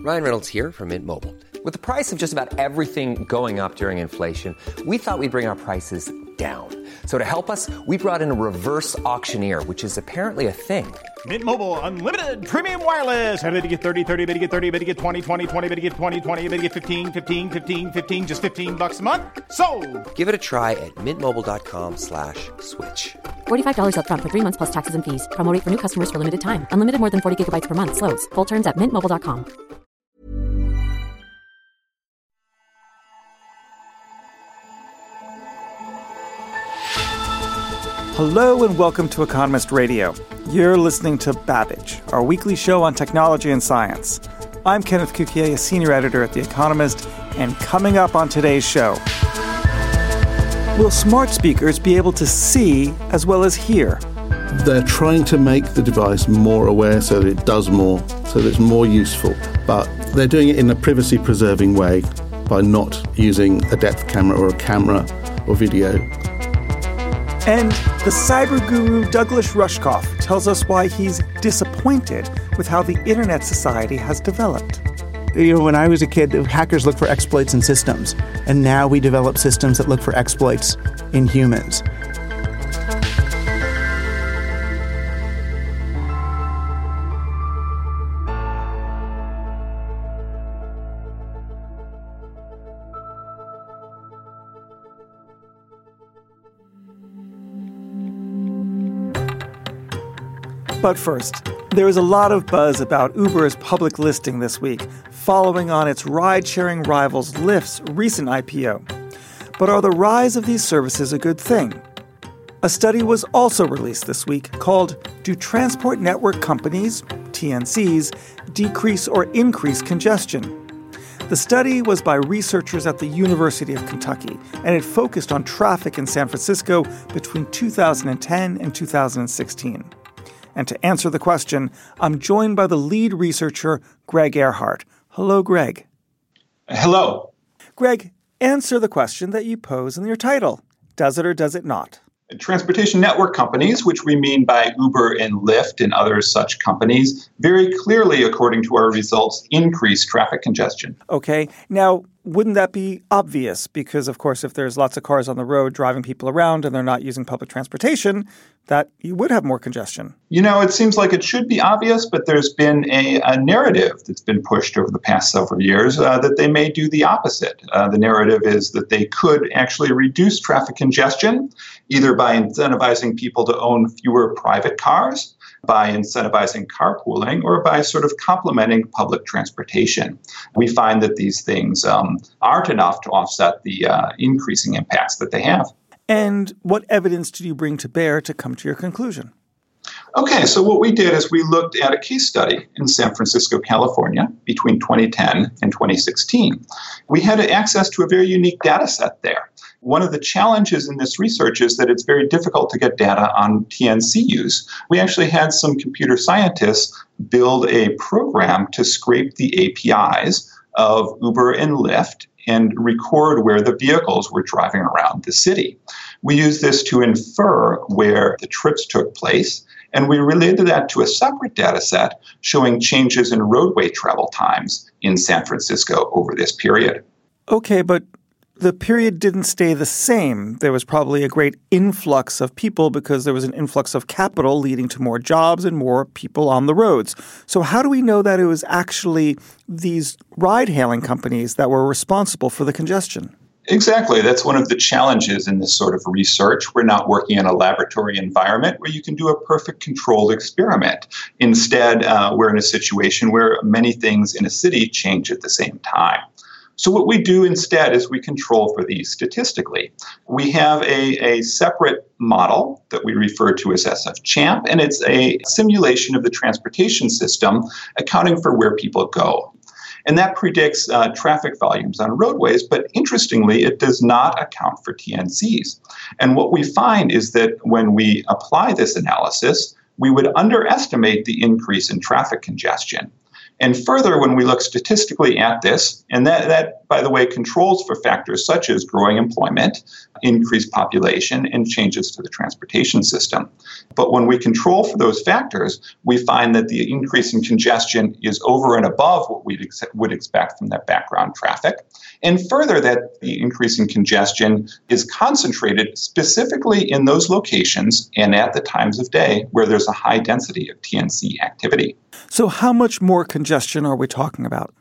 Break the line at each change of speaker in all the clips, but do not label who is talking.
Ryan Reynolds here from Mint Mobile. With the price of just about everything going up during inflation, we thought we'd bring our prices down. So to help us, we brought in a reverse auctioneer, which is apparently a thing.
Mint Mobile Unlimited Premium Wireless. How to get 30, 30, bit to get 30, bit to get 20, 20, 20, bit to get 20, 20, bit to get 15, 15, 15, 15, just $15 a month? Sold!
Give it a try at mintmobile.com/switch.
$45 up front for 3 months plus taxes and fees. Promo rate for new customers for limited time. Unlimited more than 40 gigabytes per month. Slows full terms at mintmobile.com.
Hello and welcome to Economist Radio. You're listening to Babbage, our weekly show on technology and science. I'm Kenneth Cukier, a senior editor at The Economist, and coming up on today's show, will smart speakers be able to see as well as hear?
They're trying to make the device more aware so that it does more, so that it's more useful, but they're doing it in a privacy-preserving way by not using a depth camera or a camera or video.
And the cyber guru Douglas Rushkoff tells us why he's disappointed with how the Internet Society has developed.
When I was a kid, hackers looked for exploits in systems, and now we develop systems that look for exploits in humans.
But first, there is a lot of buzz about Uber's public listing this week, following on its ride-sharing rivals Lyft's recent IPO. But are the rise of these services a good thing? A study was also released this week called Do Transport Network Companies, TNCs, Decrease or Increase Congestion? The study was by researchers at the University of Kentucky, and it focused on traffic in San Francisco between 2010 and 2016. And to answer the question, I'm joined by the lead researcher, Greg Ehrhart. Hello, Greg.
Hello.
Greg, answer the question that you pose in your title. Does it or does it not?
Transportation network companies, which we mean by Uber and Lyft and other such companies, very clearly, according to our results, increase traffic congestion.
Okay. Now, wouldn't that be obvious? Because, of course, if there's lots of cars on the road driving people around and they're not using public transportation, that you would have more congestion.
It seems like it should be obvious, but there's been a narrative that's been pushed over the past several years that they may do the opposite. The narrative is that they could actually reduce traffic congestion, either by incentivizing people to own fewer private cars, by incentivizing carpooling, or by sort of complementing public transportation. We find that these things aren't enough to offset the increasing impacts that they have.
And what evidence did you bring to bear to come to your conclusion?
Okay, so what we did is we looked at a case study in San Francisco, California, between 2010 and 2016. We had access to a very unique data set there. One of the challenges in this research is that it's very difficult to get data on TNC use. We actually had some computer scientists build a program to scrape the APIs of Uber and Lyft and record where the vehicles were driving around the city. We used this to infer where the trips took place, and we related that to a separate data set showing changes in roadway travel times in San Francisco over this period.
Okay, but the period didn't stay the same. There was probably a great influx of people because there was an influx of capital leading to more jobs and more people on the roads. So how do we know that it was actually these ride-hailing companies that were responsible for the congestion?
Exactly. That's one of the challenges in this sort of research. We're not working in a laboratory environment where you can do a perfect controlled experiment. Instead, we're in a situation where many things in a city change at the same time. So what we do instead is we control for these statistically. We have a separate model that we refer to as SF-CHAMP, and it's a simulation of the transportation system accounting for where people go. And that predicts traffic volumes on roadways, but interestingly, it does not account for TNCs. And what we find is that when we apply this analysis, we would underestimate the increase in traffic congestion. And further, when we look statistically at this, and that, by the way, controls for factors such as growing employment, increased population, and changes to the transportation system. But when we control for those factors, we find that the increase in congestion is over and above what we would expect from that background traffic. And further, that the increase in congestion is concentrated specifically in those locations and at the times of day where there's a high density of TNC activity.
So how much more congestion are we talking about?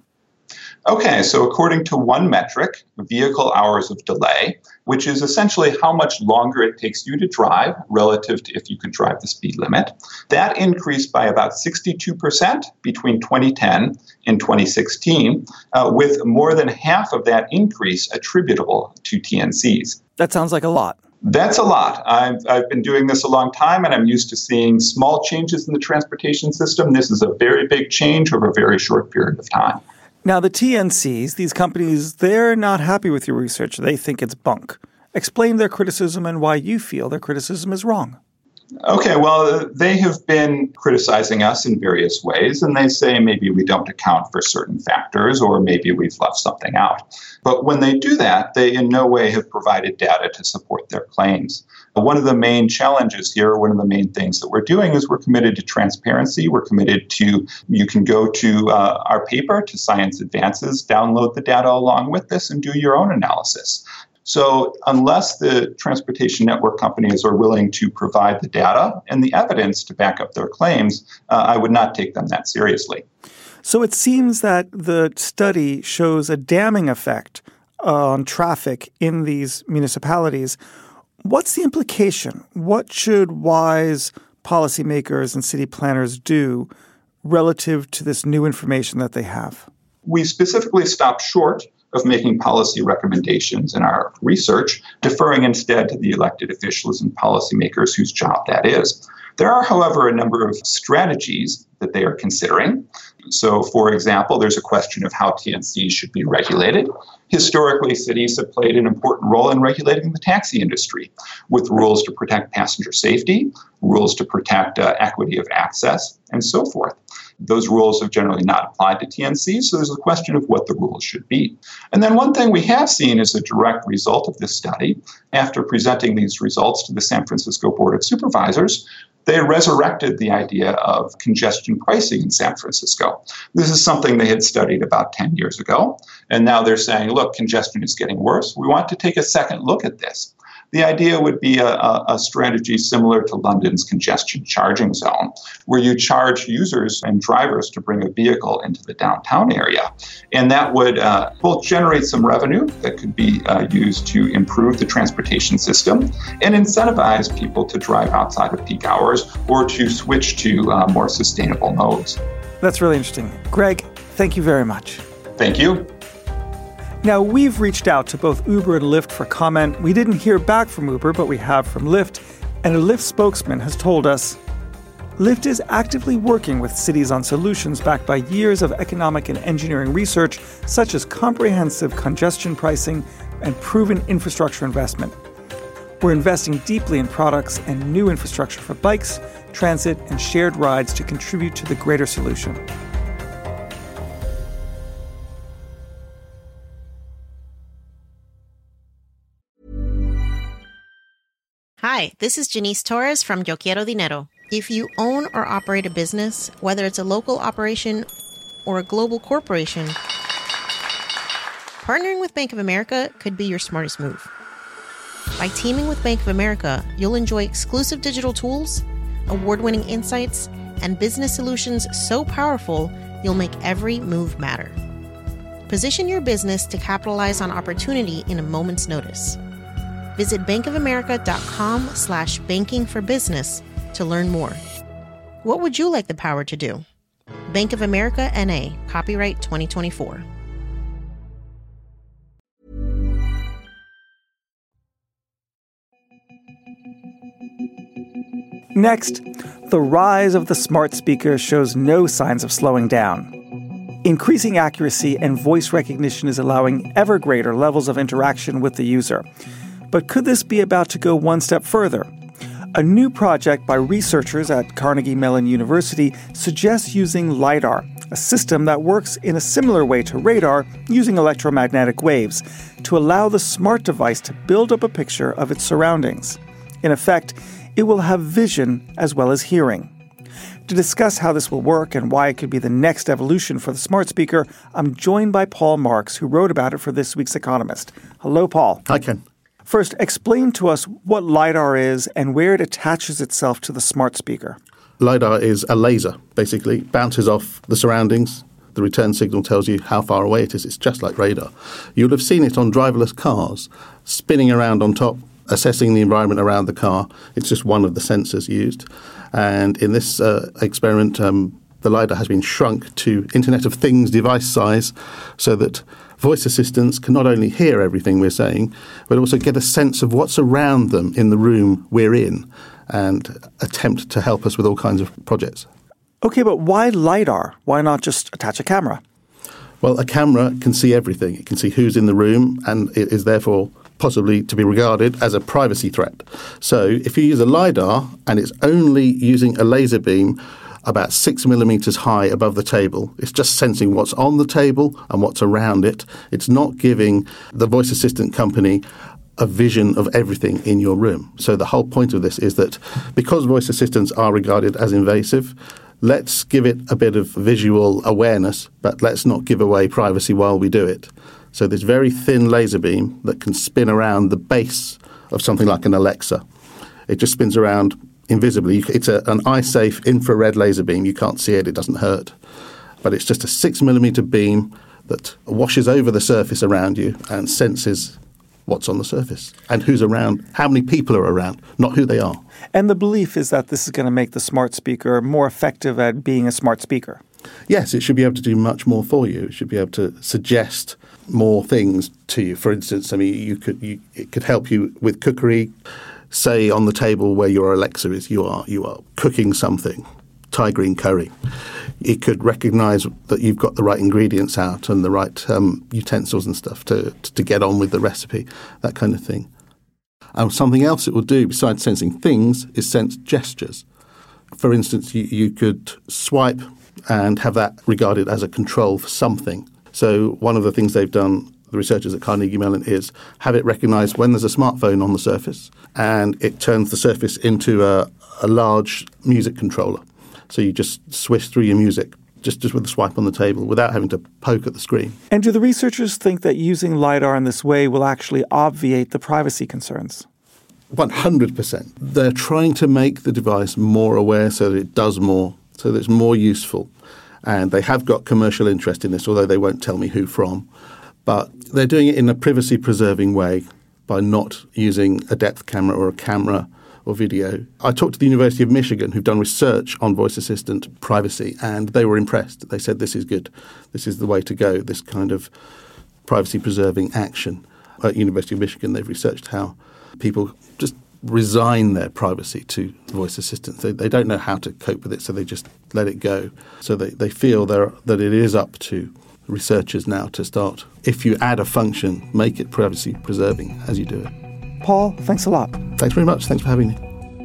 Okay, so according to one metric, vehicle hours of delay, which is essentially how much longer it takes you to drive relative to if you could drive the speed limit, that increased by about 62% between 2010 and 2016, with more than half of that increase attributable to TNCs.
That sounds like a lot.
That's a lot. I've been doing this a long time, and I'm used to seeing small changes in the transportation system. This is a very big change over a very short period of time.
Now, the TNCs, these companies, they're not happy with your research. They think it's bunk. Explain their criticism and why you feel their criticism is wrong.
Okay, well, they have been criticizing us in various ways, and they say maybe we don't account for certain factors or maybe we've left something out. But when they do that, they in no way have provided data to support their claims. One of the main challenges here, one of the main things that we're doing is we're committed to transparency. We're committed to, you can go to our paper, to Science Advances, download the data along with this and do your own analysis. So unless the transportation network companies are willing to provide the data and the evidence to back up their claims, I would not take them that seriously.
So it seems that the study shows a damning effect on traffic in these municipalities. What's the implication? What should wise policymakers and city planners do relative to this new information that they have?
We specifically stopped short of making policy recommendations in our research, deferring instead to the elected officials and policymakers whose job that is. There are, however, a number of strategies that they are considering. So, for example, there's a question of how TNCs should be regulated. Historically, cities have played an important role in regulating the taxi industry, with rules to protect passenger safety, rules to protect equity of access, and so forth. Those rules have generally not applied to TNCs, so there's a question of what the rules should be. And then one thing we have seen as a direct result of this study, after presenting these results to the San Francisco Board of Supervisors, they resurrected the idea of congestion pricing in San Francisco. This is something they had studied about 10 years ago, and now they're saying, look, congestion is getting worse. We want to take a second look at this. The idea would be a strategy similar to London's congestion charging zone, where you charge users and drivers to bring a vehicle into the downtown area. And that would both generate some revenue that could be used to improve the transportation system and incentivize people to drive outside of peak hours or to switch to more sustainable modes.
That's really interesting. Greg, thank you very much.
Thank you.
Now, we've reached out to both Uber and Lyft for comment. We didn't hear back from Uber, but we have from Lyft. And a Lyft spokesman has told us, Lyft is actively working with cities on solutions backed by years of economic and engineering research, such as comprehensive congestion pricing and proven infrastructure investment. We're investing deeply in products and new infrastructure for bikes, transit, and shared rides to contribute to the greater solution.
Hi, this is Janice Torres from Yo Quiero Dinero. If you own or operate a business, whether it's a local operation or a global corporation, partnering with Bank of America could be your smartest move. By teaming with Bank of America, you'll enjoy exclusive digital tools, award-winning insights, and business solutions so powerful, you'll make every move matter. Position your business to capitalize on opportunity in a moment's notice. Visit bankofamerica.com/bankingforbusiness to learn more. What would you like the power to do? Bank of America N.A., copyright 2024.
Next, the rise of the smart speaker shows no signs of slowing down. Increasing accuracy and voice recognition is allowing ever greater levels of interaction with the user. But could this be about to go one step further? A new project by researchers at Carnegie Mellon University suggests using LiDAR, a system that works in a similar way to radar using electromagnetic waves to allow the smart device to build up a picture of its surroundings. In effect, it will have vision as well as hearing. To discuss how this will work and why it could be the next evolution for the smart speaker, I'm joined by Paul Marks, who wrote about it for this week's Economist. Hello, Paul.
Hi, Ken.
First, explain to us what LiDAR is and where it attaches itself to the smart speaker.
LiDAR is a laser, basically. Bounces off the surroundings. The return signal tells you how far away it is. It's just like radar. You'll have seen it on driverless cars, spinning around on top, assessing the environment around the car. It's just one of the sensors used. And in this experiment, the LiDAR has been shrunk to Internet of Things device size so that voice assistants can not only hear everything we're saying, but also get a sense of what's around them in the room we're in and attempt to help us with all kinds of projects.
Okay, but why LiDAR? Why not just attach a camera?
Well, a camera can see everything. It can see who's in the room, and it is therefore possibly to be regarded as a privacy threat. So if you use a LiDAR and it's only using a laser beam about 6 millimeters high above the table, it's just sensing what's on the table and what's around it. It's not giving the voice assistant company a vision of everything in your room. So the whole point of this is that because voice assistants are regarded as invasive, let's give it a bit of visual awareness, but let's not give away privacy while we do it. So this very thin laser beam that can spin around the base of something like an Alexa. It just spins around invisibly. It's an eye-safe infrared laser beam. You can't see it. It doesn't hurt. But it's just a 6 millimeter beam that washes over the surface around you and senses what's on the surface and who's around, how many people are around, not who they are.
And the belief is that this is going to make the smart speaker more effective at being a smart speaker.
Yes, it should be able to do much more for you. It should be able to suggest more things to you. For instance, I mean, it could help you with cookery. Say on the table where your Alexa is, you are cooking something, Thai green curry. It could recognise that you've got the right ingredients out and the right utensils and stuff to get on with the recipe, that kind of thing. And something else it will do besides sensing things is sense gestures. For instance, you could swipe and have that regarded as a control for something. So one of the things they've done, the researchers at Carnegie Mellon, is have it recognise when there's a smartphone on the surface, and it turns the surface into a large music controller. So you just swish through your music just with a swipe on the table without having to poke at the screen.
And do the researchers think that using LiDAR in this way will actually obviate the privacy concerns?
100%. They're trying to make the device more aware so that it does more, so that it's more useful. And they have got commercial interest in this, although they won't tell me who from. But they're doing it in a privacy-preserving way by not using a depth camera or a camera or video. I talked to the University of Michigan, who've done research on voice assistant privacy, and they were impressed. They said this is good. This is the way to go, this kind of privacy-preserving action. At University of Michigan, they've researched how people just resign their privacy to voice assistants. They don't know how to cope with it, so they just let it go. So they feel that it is up to researchers now to start. If you add a function, make it privacy preserving as you do it.
Paul, thanks a lot.
Thanks very much. Thanks for having me.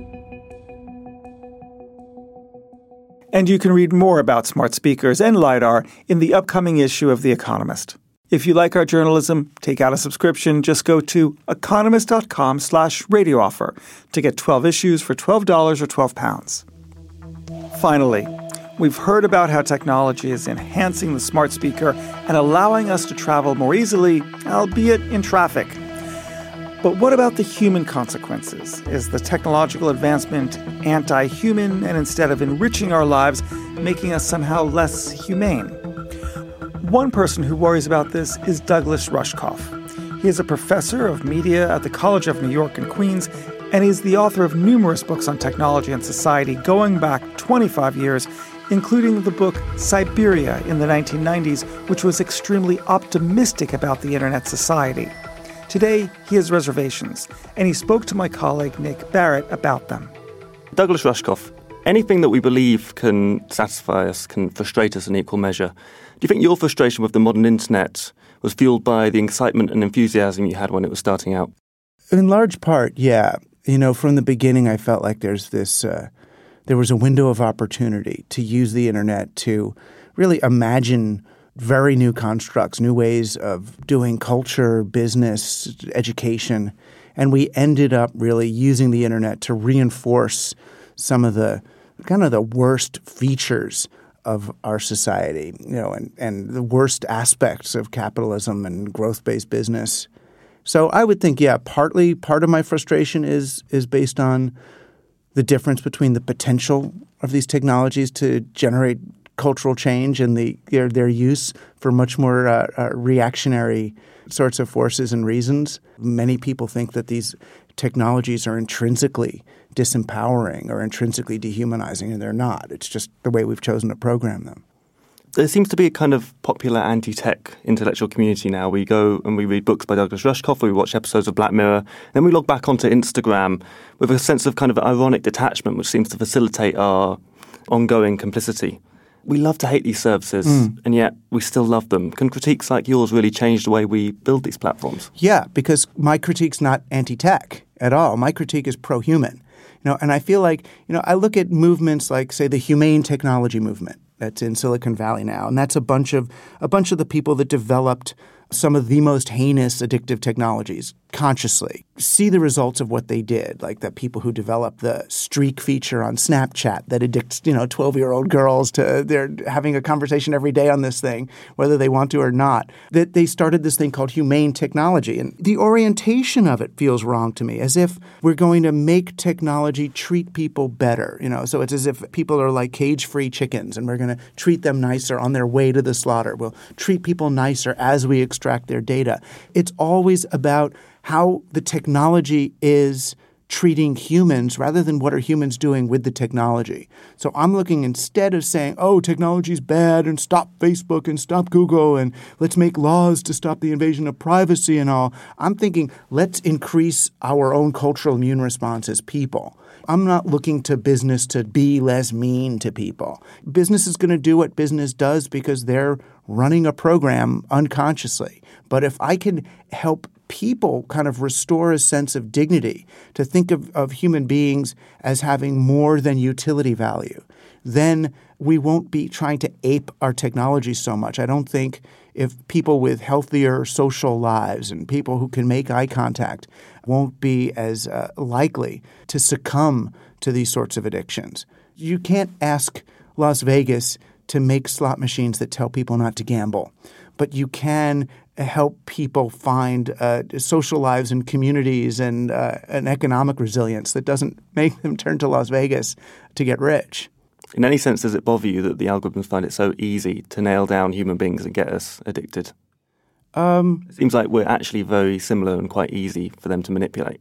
And you can read more about smart speakers and LiDAR in the upcoming issue of The Economist. If you like our journalism, take out a subscription. Just go to economist.com/radio offer to get 12 issues for $12 or £12. Finally, we've heard about how technology is enhancing the smart speaker and allowing us to travel more easily, albeit in traffic. But what about the human consequences? Is the technological advancement anti-human and instead of enriching our lives, making us somehow less humane? One person who worries about this is Douglas Rushkoff. He is a professor of media at the College of New York and Queens, and he's the author of numerous books on technology and society going back 25 years, including the book Cyberia in the 1990s, which was extremely optimistic about the internet society. Today, he has reservations, and he spoke to my colleague Nick Barrett about them.
Douglas Rushkoff, anything that we believe can satisfy us can frustrate us in equal measure. Do you think your frustration with the modern internet was fueled by the excitement and enthusiasm you had when it was starting out?
In large part, yeah. From the beginning, I felt like there was a window of opportunity to use the internet to really imagine very new constructs, new ways of doing culture, business, education. And we ended up really using the internet to reinforce some of the kind of the worst features of our society, and the worst aspects of capitalism and growth-based business. So I would think, part of my frustration is based on the difference between the potential of these technologies to generate cultural change and their use for much more reactionary sorts of forces and reasons. Many people think that these technologies are intrinsically disempowering or intrinsically dehumanizing, and they're not. It's just the way we've chosen to program them.
There seems to be a kind of popular anti-tech intellectual community now. We go and we read books by Douglas Rushkoff, or we watch episodes of Black Mirror, then we log back onto Instagram with a sense of kind of ironic detachment, which seems to facilitate our ongoing complicity. We love to hate these services, and yet we still love them. Can critiques like yours really change the way we build these platforms?
Yeah, because my critique's not anti-tech at all. My critique is pro-human. And I feel like, I look at movements like, say, the humane technology movement that's in Silicon Valley now, and that's a bunch of the people that developed some of the most heinous addictive technologies consciously. See the results of what they did, like the people who developed the streak feature on Snapchat that addicts, 12-year-old girls to they're having a conversation every day on this thing, whether they want to or not. That they started this thing called humane technology. And the orientation of it feels wrong to me, as if we're going to make technology treat people better. So it's as if people are like cage-free chickens and we're going to treat them nicer on their way to the slaughter. We'll treat people nicer as we extract their data. It's always about how the technology is treating humans rather than what are humans doing with the technology. So I'm looking, instead of saying, technology's bad and stop Facebook and stop Google and let's make laws to stop the invasion of privacy and all, I'm thinking, let's increase our own cultural immune response as people. I'm not looking to business to be less mean to people. Business is going to do what business does because they're running a program unconsciously. But if I can help people kind of restore a sense of dignity, to think of human beings as having more than utility value, then we won't be trying to ape our technology so much. I don't think if people with healthier social lives and people who can make eye contact won't be as likely to succumb to these sorts of addictions. You can't ask Las Vegas to make slot machines that tell people not to gamble, but you can help people find social lives and communities and an economic resilience that doesn't make them turn to Las Vegas to get rich.
In any sense, does it bother you that the algorithms find it so easy to nail down human beings and get us addicted? It seems like we're actually very similar and quite easy for them to manipulate.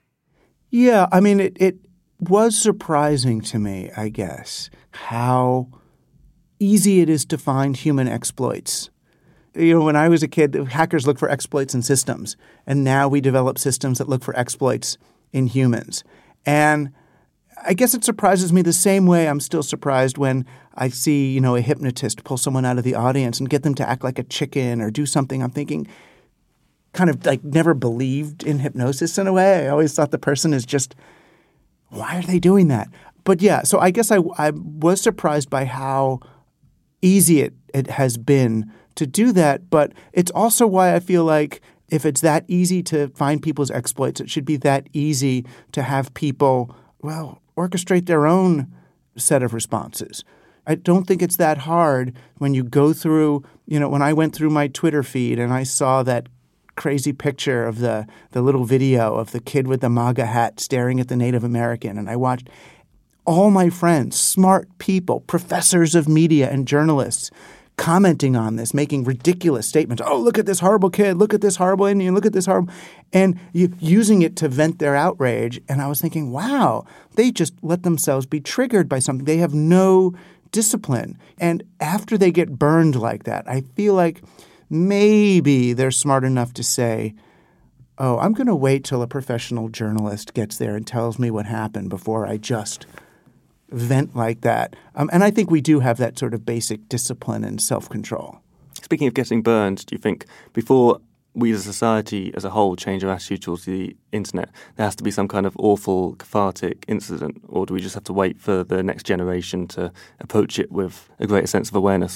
Yeah, I mean, it was surprising to me, I guess, how easy it is to find human exploits. When I was a kid, hackers looked for exploits in systems, and now we develop systems that look for exploits in humans. And I guess it surprises me the same way I'm still surprised when I see, a hypnotist pull someone out of the audience and get them to act like a chicken or do something. I'm thinking, kind of like never believed in hypnosis in a way. I always thought the person is just, why are they doing that? But yeah, so I guess I was surprised by how easy it has been to do that. But it's also why I feel like if it's that easy to find people's exploits, it should be that easy to have people, orchestrate their own set of responses. I don't think it's that hard when you go through, when I went through my Twitter feed and I saw that crazy picture of the little video of the kid with the MAGA hat staring at the Native American, and I watched all my friends, smart people, professors of media and journalists, commenting on this, making ridiculous statements. Oh, look at this horrible kid. Look at this horrible Indian. Look at this horrible. And using it to vent their outrage. And I was thinking, wow, they just let themselves be triggered by something. They have no discipline. And after they get burned like that, I feel like maybe they're smart enough to say, oh, I'm going to wait till a professional journalist gets there and tells me what happened before I just vent like that. And I think we do have that sort of basic discipline and self-control.
Speaking of getting burned, do you think before we as a society as a whole change our attitude towards the internet, there has to be some kind of awful, cathartic incident, or do we just have to wait for the next generation to approach it with a greater sense of awareness?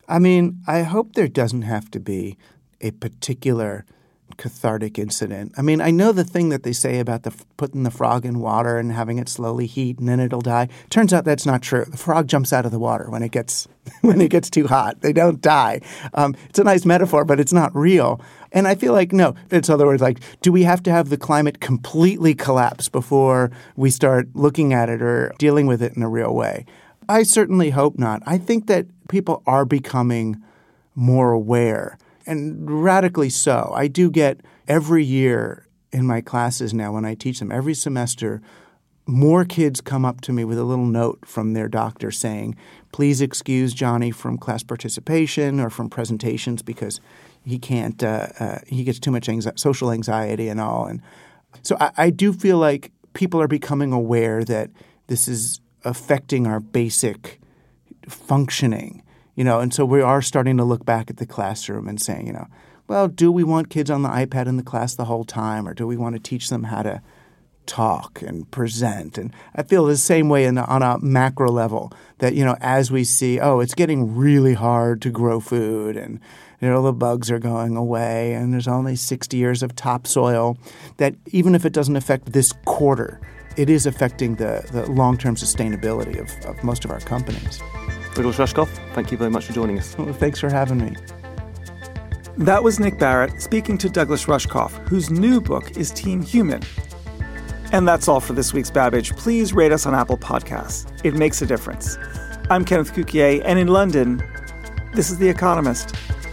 I mean, I hope there doesn't have to be a particular cathartic incident. I mean, I know the thing that they say about putting the frog in water and having it slowly heat and then it'll die. Turns out that's not true. The frog jumps out of the water when it gets too hot. They don't die. It's a nice metaphor, but it's not real. And I feel like, no, it's other words like, do we have to have the climate completely collapse before we start looking at it or dealing with it in a real way? I certainly hope not. I think that people are becoming more aware, and radically so. I do get every year in my classes now when I teach them, every semester, more kids come up to me with a little note from their doctor saying, please excuse Johnny from class participation or from presentations because he can't, he gets too much social anxiety and all. And so I do feel like people are becoming aware that this is affecting our basic functioning. And so we are starting to look back at the classroom and saying, well, do we want kids on the iPad in the class the whole time, or do we want to teach them how to talk and present? And I feel the same way on a macro level that, as we see, it's getting really hard to grow food and, the bugs are going away and there's only 60 years of topsoil, that even if it doesn't affect this quarter, it is affecting the long-term sustainability of most of our companies.
Douglas Rushkoff, thank you very much for joining us.
Well, thanks for having me.
That was Nick Barrett speaking to Douglas Rushkoff, whose new book is Team Human. And that's all for this week's Babbage. Please rate us on Apple Podcasts. It makes a difference. I'm Kenneth Cukier, and in London, this is The Economist.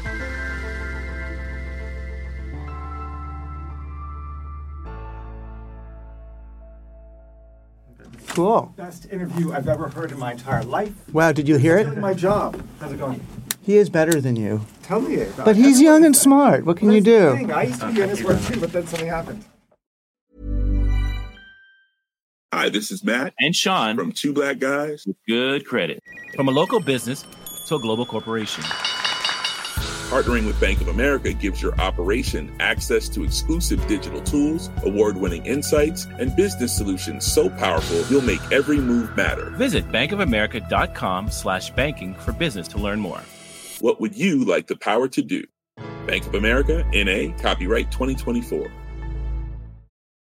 Cool.
Best interview I've ever heard in my entire life.
Wow, did you hear it?
My job. How's it going?
He is better than you.
Tell me about it.
But he's young and smart. What can you do?
I used to be in this work too, but then something happened.
Hi, this is Matt
and Sean
from Two Black Guys
with Good Credit. From a local business to a global corporation.
Partnering with Bank of America gives your operation access to exclusive digital tools, award-winning insights, and business solutions so powerful you'll make every move matter.
Visit bankofamerica.com/banking for business to learn more.
What would you like the power to do? Bank of America, N.A., copyright 2024.